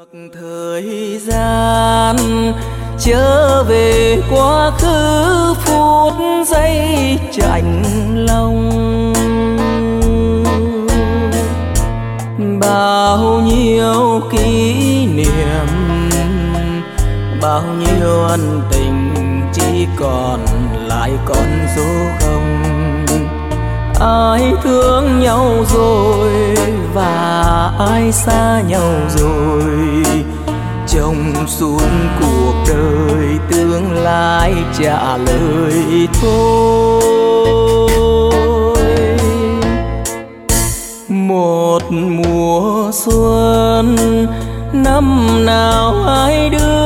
Thời gian trở về quá khứ phút giây chạnh lòng, bao nhiêu kỷ niệm, bao nhiêu ân tình chỉ còn lại con số không. Ai thương nhau rồi và ai xa nhau rồi, trong suốt cuộc đời tương lai trả lời thôi. Một mùa xuân năm nào hai đứa